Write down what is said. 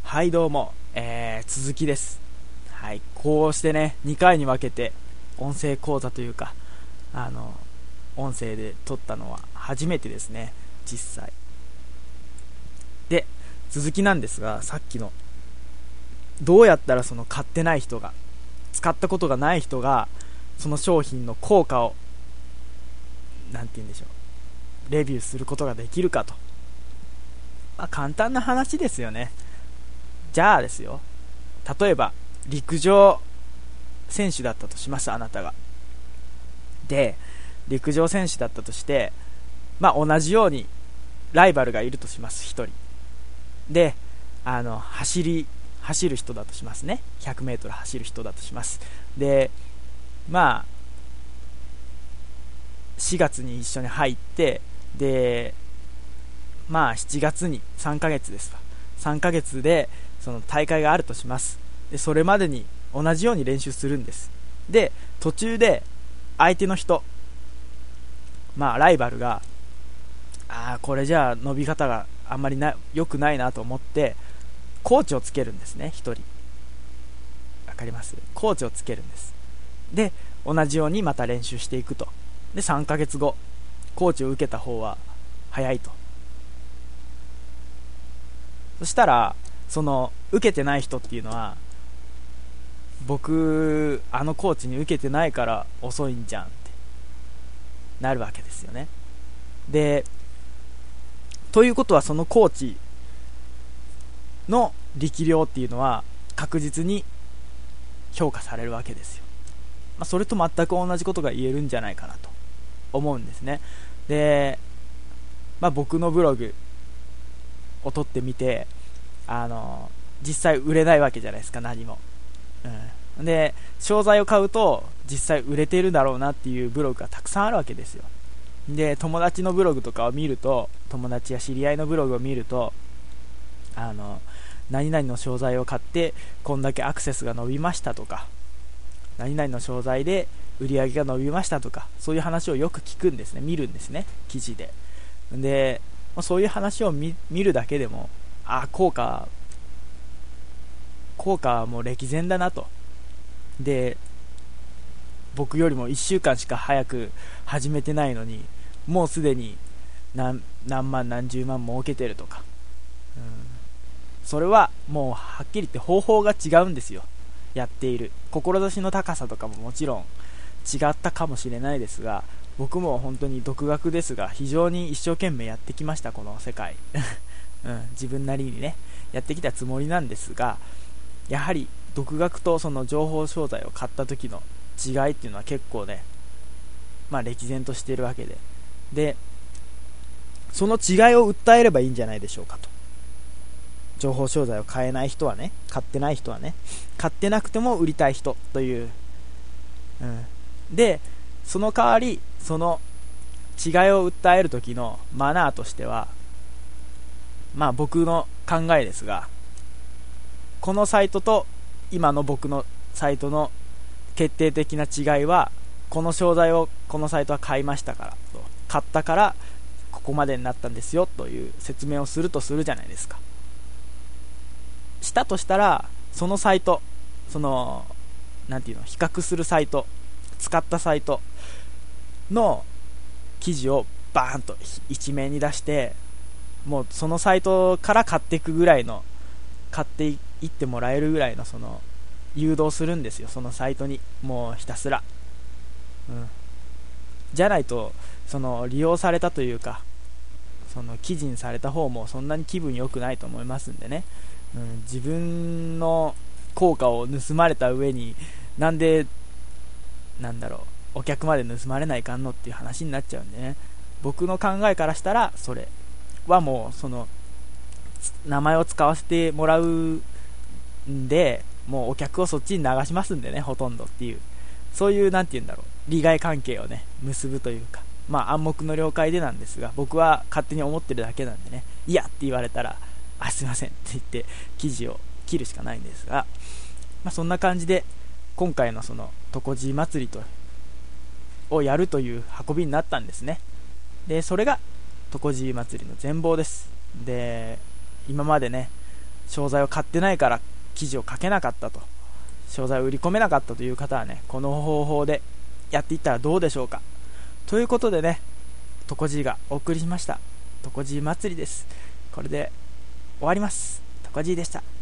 はいどうも、続きです。はい、こうしてね、2回に分けて音声講座というか、音声で撮ったのは初めてですね、実際。で、続きなんですが、さっきの、どうやったらその買ってない人が、使ったことがない人が、その商品の効果を、なんて言うんでしょう、レビューすることができるかと。簡単な話ですよね。じゃあですよ、例えば陸上選手だったとします、あなたが。で、陸上選手だったとして、同じようにライバルがいるとします、一人で。走る人だとしますね。100メートル走る人だとします。で、4月に一緒に入って、で、7月に3ヶ月ですわ。3ヶ月でその大会があるとします。で、それまでに同じように練習するんです。で、途中で相手の人、ライバルが、これじゃあ伸び方があんまり良くないなと思って、コーチをつけるんですね、一人。わかります？コーチをつけるんです。で、同じようにまた練習していくと。で、3ヶ月後、コーチを受けた方は早いと。そしたら、その受けてない人っていうのは、僕あのコーチに受けてないから遅いんじゃんってなるわけですよね。で、ということは、そのコーチの力量っていうのは確実に評価されるわけですよ。それと全く同じことが言えるんじゃないかなと思うんですね。で、僕のブログを撮ってみて、実際売れないわけじゃないですか、何も。で、商材を買うと実際売れてるだろうなっていうブログがたくさんあるわけですよ。で、友達のブログとかを見ると、友達や知り合いのブログを見ると、何々の商材を買ってこんだけアクセスが伸びましたとか、何々の商材で売り上げが伸びましたとか、そういう話をよく聞くんですね、見るんですね、記事で。で、そういう話を 見るだけでも、効果はもう歴然だなと。で、僕よりも1週間しか早く始めてないのに、もうすでに何万何十万儲けてるとか、それはもうはっきり言って方法が違うんですよ。やっている志の高さとかももちろん違ったかもしれないですが、僕も本当に独学ですが、非常に一生懸命やってきました、この世界。自分なりにね、やってきたつもりなんですが、やはり独学とその情報商材を買った時の違いっていうのは結構ね、歴然としているわけで、その違いを訴えればいいんじゃないでしょうかと。情報商材を買えない人はね、買ってない人はね、買ってなくても売りたい人という、で、その代わり、その違いを訴える時のマナーとしては、僕の考えですが、このサイトと今の僕のサイトの決定的な違いは、この商材をこのサイトは買いましたからと、買ったからここまでになったんですよという説明をするとするじゃないですか。したとしたら、そのサイト、比較するサイト、使ったサイトの記事をバーンと一面に出して、もうそのサイトから買っていってもらえるぐらいのその誘導するんですよ、そのサイトに。もうひたすら、じゃないと、その利用されたというか、その記事にされた方もそんなに気分良くないと思いますんでね。自分の効果を盗まれた上に、なんでお客まで盗まれないかんのっていう話になっちゃうんでね。僕の考えからしたら、それはもうその名前を使わせてもらうんで、もうお客をそっちに流しますんでね、ほとんどっていう、そういう利害関係をね結ぶというか、暗黙の了解でなんですが、僕は勝手に思ってるだけなんでね、いやって言われたら、すいませんって言って記事を切るしかないんですが、そんな感じで今回のそのとこじ祭りをやるという運びになったんですね。で、それがとこじ祭りの全貌です。で、今までね、 商材を買ってないから記事を書けなかったと、商材を売り込めなかったという方はね、この方法でやっていったらどうでしょうか。ということでね、トコジーがお送りしましたトコジー祭りです。これで終わります。トコジーでした。